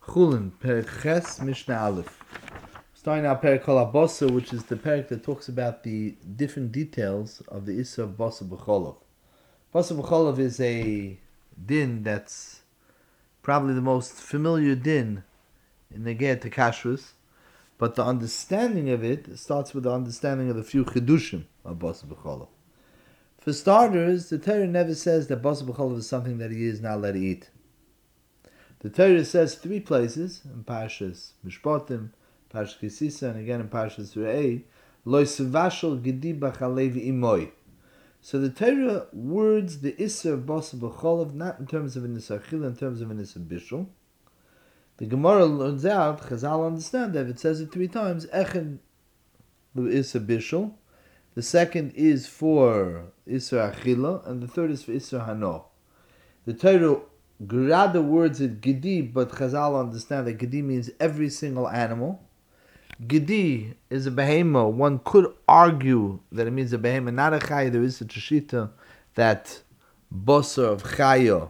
Chulin, Perek Ches, Mishnah Aleph. Starting out Perek Kol HaBasar, which is the Perek that talks about the different details of the Issa of Basar B'Cholov. Basar B'Cholov is a din that's probably the most familiar din in the Negeh to Kashrus, but the understanding of it starts with the understanding of the few Chidushim of Basar B'Cholov. For starters, the Torah never says that Basar B'Cholov is something that he is not allowed to eat. The Torah says three places, in Parshas Mishpatim, Parshas Kisisa, and again in Parshas Re'eh, Lo Yisvashal Gedi B'Chalev Imoy. So the Torah words the Isser of Basar B'Cholov not in terms of an Isser Achila, in terms of an Isser Bishul. The Gemara learns out, Chazal understand that if it says it three times, Echad Isser Bishul, the second is for Isser Achila, and the third is for Isser Hano. The Torah Grada words it Gedi, but Chazal understand that Gedi means every single animal. Gedi is a behema. One could argue that it means a behema, not a chaya. There is a shita that basar of chaya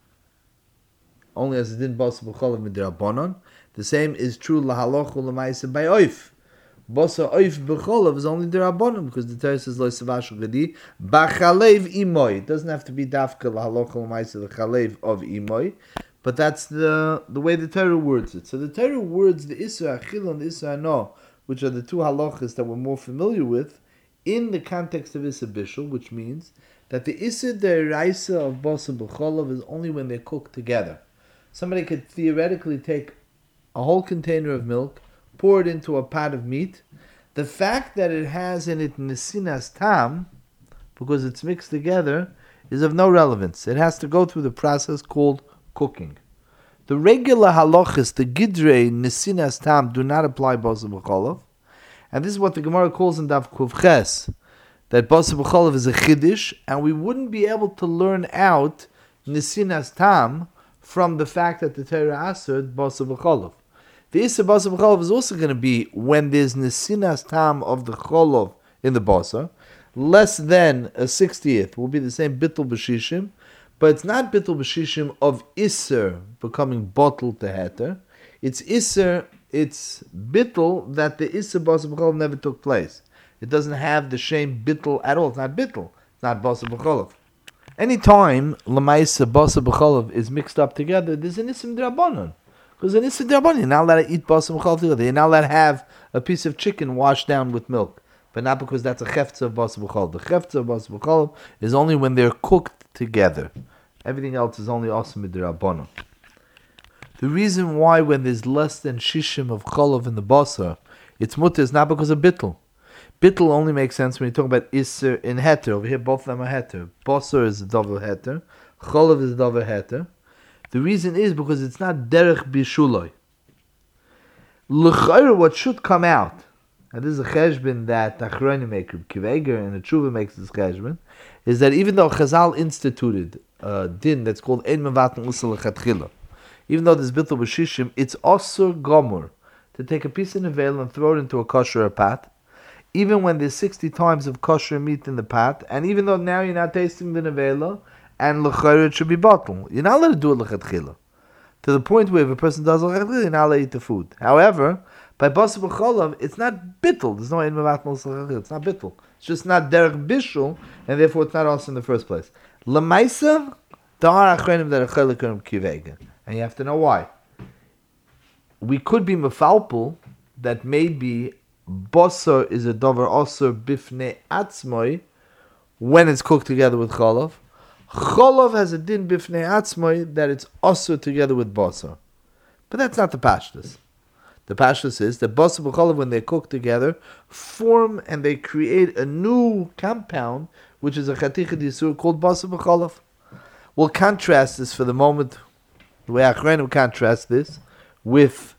only as it did basar b'cholav midrabanon. The same is true lahalochu l'maisa by oif. Basar oif b'cholav is only derabanon because the Torah says lo savashu gedi b'chalev imoy. It doesn't have to be dafka lahalochu l'maisa the chalev of imoy, but that's the way the Torah words it. So the Torah words the Isra Achil and the Isra Hano, which are the two halachas that we're more familiar with, in the context of Isra Bishul, which means that the Isra Deraisa of Basar B'Cholov is only when they're cooked together. Somebody could theoretically take a whole container of milk, pour it into a pot of meat. The fact that it has in it Nesinas Tam, because it's mixed together, is of no relevance. It has to go through the process called cooking. The regular halachas, the gidrei nesinas tam, do not apply basar b'cholov, and this is what the Gemara calls in Daf Kuf Ches, that basar b'cholov is a chiddush, and we wouldn't be able to learn out nesinas tam from the fact that the Torah answered basar b'cholov. The issa basar b'cholov is also going to be when there's nesinas tam of the cholov in the basar, less than a 60th will be the same bittul b'shishim. But it's not bittul b'shishim of Isser becoming bottled to heter. It's Isser, it's bittul that the Isser basar b'cholov never took place. It doesn't have the same bittul at all. It's not bittul. It's not basar b'cholov. Anytime l'maisa basar b'cholov is mixed up together, there's an Isser d'Rabbanan. Because an Isser d'Rabbanan, you're not allowed to eat basar b'cholov together. You're not allowed to have a piece of chicken washed down with milk. But not because that's a chefza of basar b'cholov. The chefza of basar b'cholov is only when they're cooked together. Everything else is only awesome midrabanan. The reason why when there's less than shishim of cholov in the basar, it's mutter is not because of bittul. Bittul only makes sense when you talk about isser in heter. Over here, both of them are heter. Basar is a double heter. Cholov is a double heter. The reason is because it's not derech bishuloi. L'chayr, what should come out, and this is a cheshbon that Achronim make, Kiveger and the Tshuva makes this cheshbon, is that even though Chazal instituted a din that's called Ein Mevaten Ussel Lechatchila, even though there's Bittul B'Shishim, it's also Gomur to take a piece of nevel and throw it into a kosher pot, even when there's 60 times of kosher meat in the pot, and even though now you're not tasting the nevela, and l'chayr it should be bottled. You're not allowed to do it Lechatchila. To the point where if a person does Lechatchila, you're not allowed to eat the food. However, by basar b'cholov, it's not bittul. There's no ein mevat mosel. It's not bittul. It's just not derech bishul, and therefore it's not also in the first place. Lemaisa, there are achronim that are chelik kivega, and you have to know why. We could be mefalpul that maybe basar is a dover osur bifnei atzmoi when it's cooked together with cholov. Cholov has a din bifnei atzmoi that it's osur together with basar, but that's not the pashtus. The pashtus is that basar b'cholov, when they cook together, form and they create a new compound, which is a chaticha d'isur called basar b'cholov. We'll contrast this for the moment, the way Achronim contrast this, with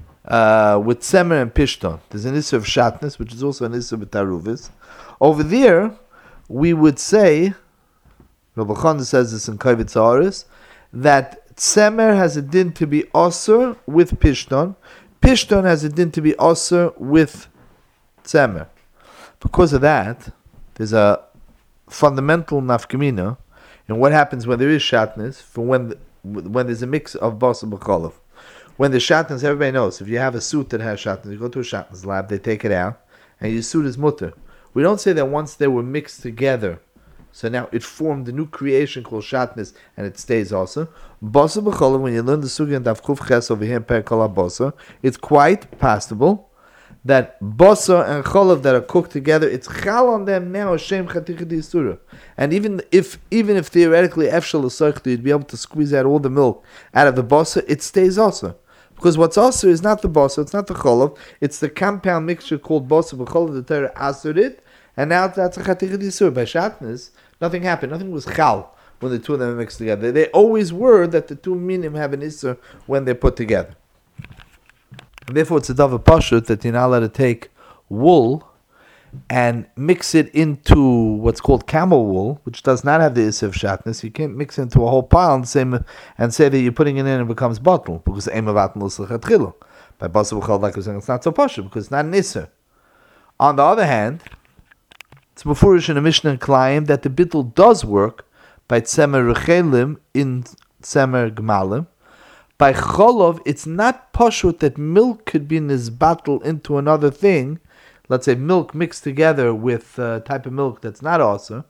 tzemer and pishton. There's an isur of shatnez, which is also an isur b'taruvis. Over there, we would say, Rabbi Chanda says this in Kavitz Haaretz, that tzemer has a din to be osur with pishton. Pishton has a din to be osur with tzemer. Because of that, there's a fundamental nafkamina in what happens when there is shatnez, for when there's a mix of basar b'cholov. When the shatnez, everybody knows, if you have a suit that has shatnez, you go to a shatnez lab, they take it out, and your suit is mutter. We don't say that once they were mixed together, so now it formed a new creation called shatnez, and it stays also. Basa b'cholav, when you learn the sugi and Daf Ches over here in Perek Kol HaBasa, it's quite possible that basa and cholav that are cooked together, it's chal on them now, Hashem Chaticha D'Yisura. And even if theoretically efshel l'soichtu, you'd be able to squeeze out all the milk out of the basa, it stays also. Because what's also is not the basa, it's not the cholav, it's the compound mixture called basa b'cholav, the Torah asered it, and now that's a Chaticha D'Yisura. By shatnez, nothing happened, nothing was chal when the two of them are mixed together. They always were that the two minim have an isser when they're put together. And therefore, it's a davar pashut that you're not allowed to take wool and mix it into what's called camel wool, which does not have the isser of shatnez. You can't mix it into a whole pile and say that you're putting it in and it becomes bottle, because the aim of atam l'sachatchilu. By basa b'chol, like we're saying, it's not so pashut because it's not an isser. On the other hand, it's mufurish in a Mishnah and Klayim that the bittul does work by tzemer rechelim in tzemer gmalim. By cholov, it's not pashut that milk could be nizbatel into another thing. Let's say milk mixed together with a type of milk that's not also.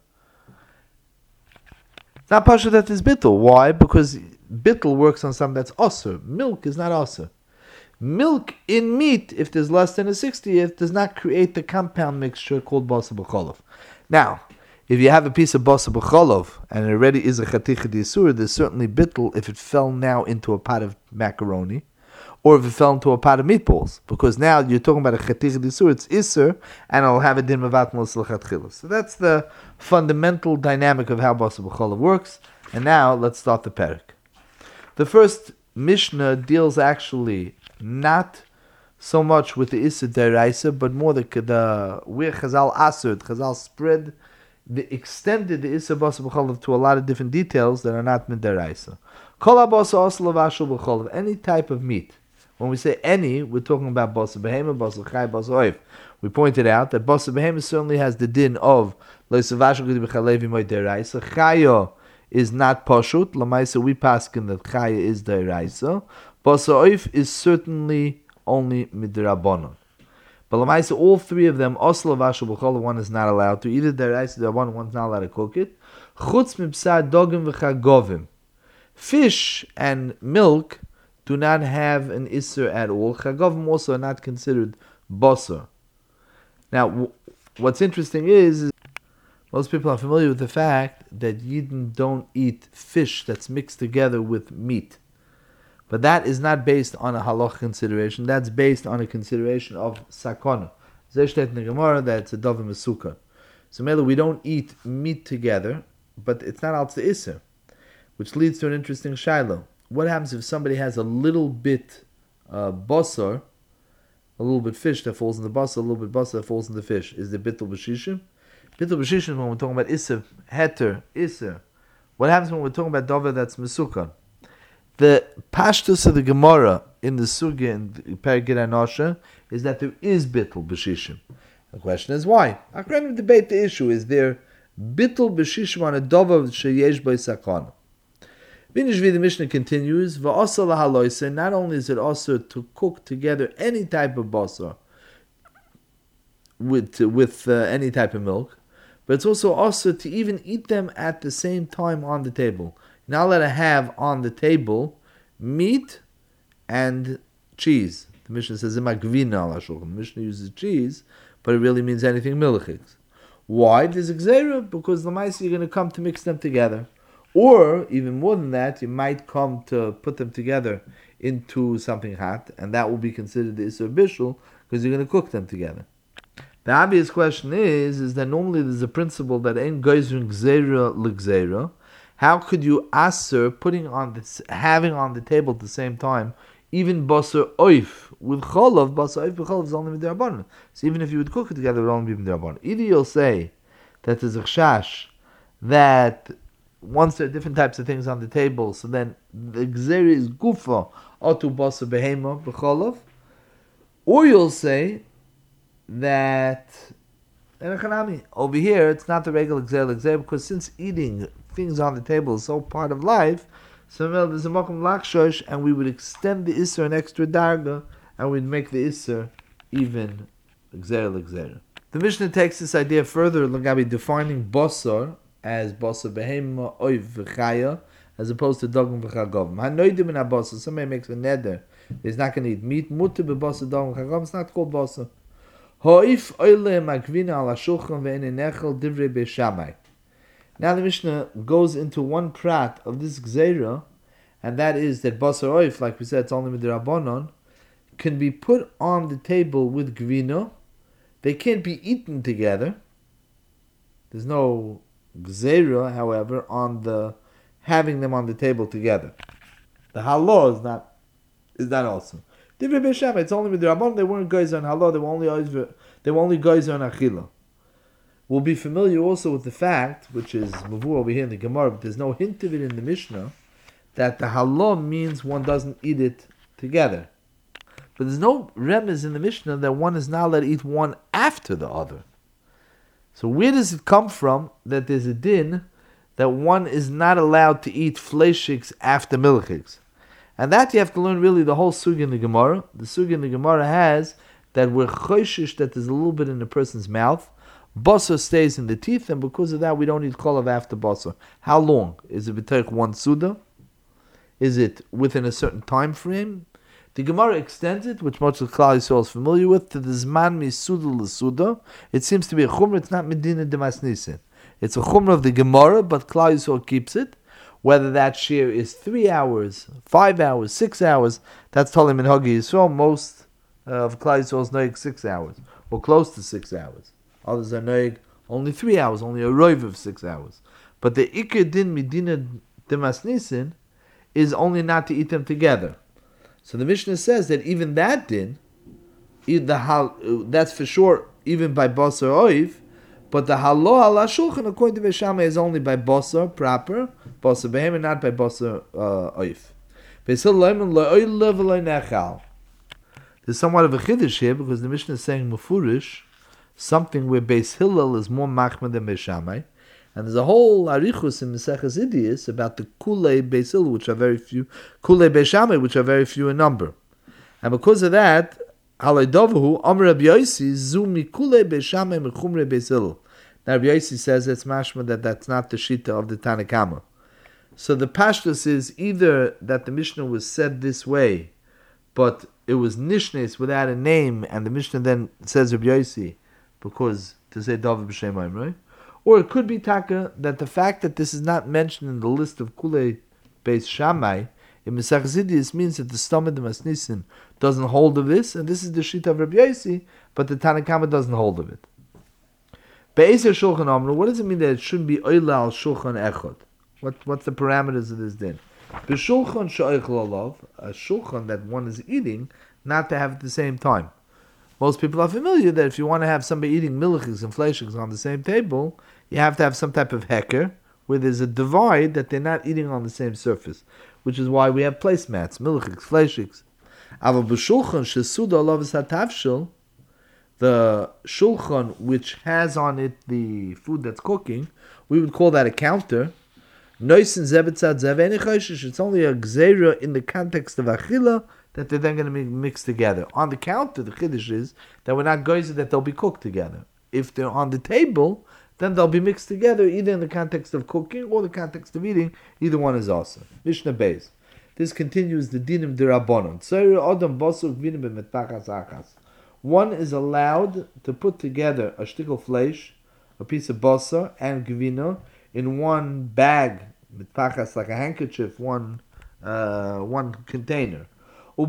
It's not pashut that is bittul. Why? Because bittul works on something that's also. Milk is not also. Milk in meat, if there's less than a 60th, does not create the compound mixture called basa b'cholov. Now, if you have a piece of basa b'cholov and it already is a chaticha d'isur, there's certainly bittul if it fell now into a pot of macaroni, or if it fell into a pot of meatballs, because now you're talking about a chaticha d'isur, it's isur, and it'll have a din mevat l's'lechatchilas. So that's the fundamental dynamic of how basa b'cholov works. And now let's start the perek. The first Mishnah deals actually not so much with the Issa Deraisa, but more where Chazal Asud, Chazal spread, extended the Issa Basa B'cholav to a lot of different details that are not Midaraisa. Kol HaBasa Asla Vashul B'cholav, any type of meat. When we say any, we're talking about Basa Behema, Basa Chai, Basa Oif. We pointed out that Basa Behema certainly has the din of Leisa Vashul B'chalevi Moy Deraisa. Chayo is not Pashut. Lamaisa we paskin that Chaya is Deraisa. Basa Oif is certainly only midrabanon. But Lamaisa, all three of them, Osla Vashul B'cholav, one is not allowed to. Either Deraisa, the one's not allowed to cook it. Chutz Mibsar Dogim V'chagovim. Fish and milk do not have an isser at all. Chagovim also are not considered basar. Now, what's interesting is most people are familiar with the fact that Yidden don't eat fish that's mixed together with meat. But that is not based on a halach consideration. That's based on a consideration of sakona. Zeh steht in the Gemara that it's a dove mesukah. So Mela, we don't eat meat together, but it's not al isser, which leads to an interesting shaila. What happens if somebody has a little bit basar, a little bit fish that falls in the basar, a little bit basar that falls in the fish? Is there bittul b'shishim? Bittul b'shishim when we're talking about isser, heter, isser. What happens when we're talking about dove that's mesukah? The pashtus of the Gemara in the Sugya and Perek Gid Anosha is that there is bittul b'shishim. The question is why? I can debate the issue. Is there bittul b'shishim on a dova sheyesh by sakana? Vinishvi, the Mishnah continues, v'asa lahaloisa, not only is it also to cook together any type of basar with any type of milk, but it's also to even eat them at the same time on the table. You're not allowed to have on the table meat and cheese. The Mishnah says, the Mishnah uses cheese, but it really means anything milchik. Why? There's a gzeira, because the mice you're going to come to mix them together. Or, even more than that, you might come to put them together into something hot, and that will be considered the Isser Bishul, because you're going to cook them together. The obvious question is that normally there's a principle that ain't geizrin gzeira l'gzeira. How could you aser having on the table at the same time, even basar oif with cholov? Basar oif with cholov is only midrabanan. So even if you would cook it together, it would only be midrabanan. Either you'll say that there's a chash that once there are different types of things on the table, so then the gzeri is gufa otu basar behema b'cholov, or you'll say that over here it's not the regular gzeri because since eating things on the table is so part of life, So there's a makom lakshosh, and we would extend the Isser an extra darga, and we'd make the Isser even gzer. The Mishnah takes this idea further, Lagabi, defining basar as basar behema oiv v'chaya, as opposed to dogim v'chagavim. Hanoidim in a basar, somebody makes a neder, he's not going to eat meat, mutter b'basar dogim v'chagavim, it's not called basar. Ha'if oile makvina ala shulchan ve'ene nechel divrei be'shamai. Now the Mishnah goes into one prat of this gzeira, and that is that basar oif, like we said, it's only with the Rabbanon, can be put on the table with gvino. They can't be eaten together. There's no gzeira, however, on the having them on the table together. The halal is not also. Divrei be'shamai, it's only with the Rabbanon. They weren't guys on halal. They were only guys on achila. We'll be familiar also with the fact, which is mavur over here in the Gemara, but there's no hint of it in the Mishnah, that the halal means one doesn't eat it together. But there's no remez in the Mishnah that one is not allowed to eat one after the other. So where does it come from that there's a din that one is not allowed to eat fleishiks after milchiks? And that you have to learn really the whole sugi in the Gemara. The sugi in the Gemara has that we're choishish that there's a little bit in the person's mouth. Basar stays in the teeth, and because of that, we don't eat kolav after basar. How long? Is it b'terek one suda? Is it within a certain time frame? The Gemara extends it, which much of Klal Yisrael is familiar with, to the zman misuda l'suda. It seems to be a chumrah. It's not medina demasnisin. It's a chumrah of the Gemara, but Klal Yisrael keeps it. Whether that share is 3 hours, 5 hours, 6 hours, that's Tolim and Hagi Yisrael. Most of Klal Yisrael's noig 6 hours, or close to 6 hours. Others are noig only 3 hours, only a roiv of 6 hours. But the ikir din medina demasnisin is only not to eat them together. So the Mishnah says that even that din, that's for sure even by basar oiv, but the halo ala shulchan according to Beis is only by basar proper, basar behem, and not by basar oiv. There's somewhat of a chiddush here because the Mishnah is saying mufurish, something where Beis Hillel is more machmir than Beis Shammai, and there's a whole arichus in Maseches Idiyos about the kulei Beis Hillel, which are very few, kulei Beis Shammai, which are very few in number, and because of that, halei dovahu Amar Rabbi Yosi zu mikulei Beis Shammai mechumrei Beis Hillel. Now Rabbi Yosi says it's mashma that's not the shita of the Tanakama. So the pashtus is either that the Mishnah was said this way, but it was nishnes without a name, and the Mishnah then says Rabbi Yosi, because to say David b'shem right? Or it could be taka that the fact that this is not mentioned in the list of kulei Beis Shammai in Maseches Idiyos means that the stomach of Masnisin doesn't hold of this, and this is the shita of Rabbi Yosi, but the Tanakama doesn't hold of it. Be'eser shulchan amru, what does it mean that it shouldn't be oila al shulchan echad? What's the parameters of this din? B'shulchan she'oichel alav, a shulchan that one is eating, not to have at the same time. Most people are familiar that if you want to have somebody eating milchiks and fleishiks on the same table, you have to have some type of heker, where there's a divide that they're not eating on the same surface, which is why we have placemats, milchiks, fleishiks. Ava b'shulchan she'suda alav satavshil, the shulchan which has on it the food that's cooking, we would call that a counter. It's only a gzeira in the context of achila that they're then going to be mixed together. On the counter, the chiddush is that we're not geyser that they'll be cooked together. If they're on the table, then they'll be mixed together either in the context of cooking or the context of eating. Either one is awesome. Mishnah Beis. This continues the dinim d'Rabbanon. One is allowed to put together a shtickle fleish, a piece of basar, and gvino in one bag, mitpachas, like a handkerchief, one container. The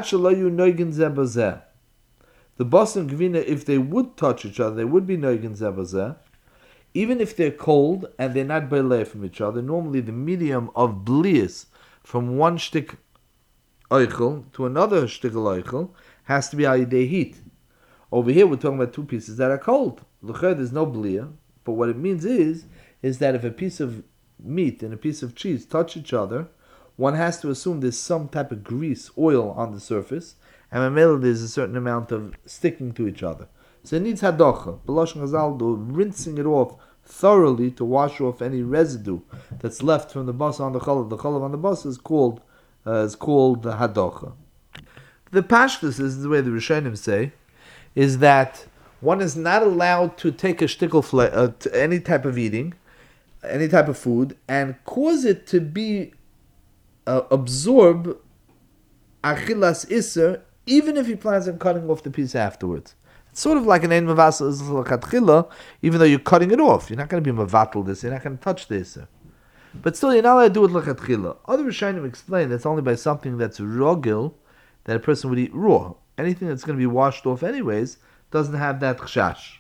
basar and gvina, if they would touch each other, they would be noigin zebazeh. Even if they're cold and they're not belay from each other, normally the medium of blias from one shtick oichel to another shtickle oichel has to be al yidei heat. Over here we're talking about two pieces that are cold. L'chayr there's no blia, but what it means is that if a piece of meat and a piece of cheese touch each other, one has to assume there's some type of grease, oil on the surface, and in the middle there's a certain amount of sticking to each other. So it needs hadocha. B'lashon Chazal, rinsing it off thoroughly to wash off any residue that's left from the basa on the chalav. The chalav on the basa is called hadocha. The pashtus is the way the Rishonim say, is that one is not allowed to take a shtickle to any type of eating, any type of food, and cause it to be absorb achilas iser, even if he plans on cutting off the piece afterwards. It's sort of like an ein mavasel isel l'chatchila, even though you're cutting it off. You're not going to be mavatal this, you're not going to touch this. But still, you're not allowed to do it l'chatchila. Other Rishonim explain that's only by something that's rogil, that a person would eat raw. Anything that's going to be washed off anyways doesn't have that chshash.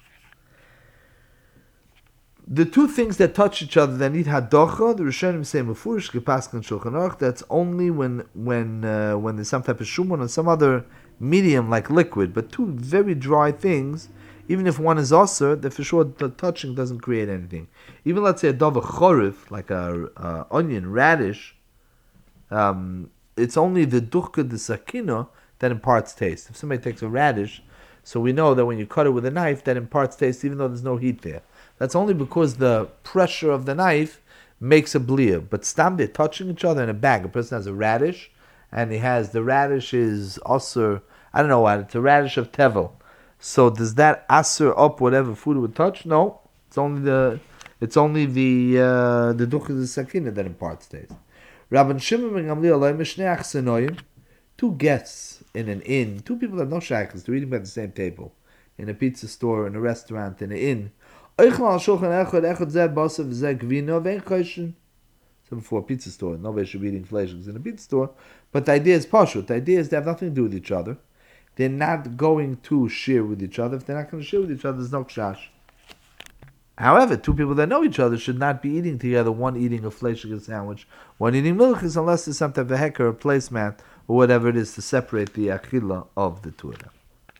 The two things that touch each other that need hadocha, the Rishonim say mefurish gepaskan shulchan aruch. That's only when there's some type of shumon or some other medium like liquid. But two very dry things, even if one is aser, that for sure the touching doesn't create anything. Even let's say a dava chorif, like a onion, radish, it's only the duchka de sakino that imparts taste. If somebody takes a radish, so we know that when you cut it with a knife, that imparts taste even though there's no heat there. That's only because the pressure of the knife makes a bliya. But stam, they're touching each other in a bag. A person has a radish, and the radish is aser, I don't know what, it's a radish of tevel. So does that aser up whatever food it would touch? No. It's only the duchka de sakina that imparts taste. Rabban Shimon ben Gamliel mishnei achsenoim, two guests in an inn, two people that have no shackles, they're eating by the same table, in a pizza store, in a restaurant, in an inn. So before a pizza store, nobody should be eating flesh in a pizza store, but the idea is pashut. The idea is they have nothing to do with each other. They're not going to share with each other. If they're not going to share with each other, there's no kshash. However, two people that know each other should not be eating together, one eating a fleishig sandwich, one eating milchis, unless there's some type of hecker or placemat or whatever it is to separate the achila of the two of them.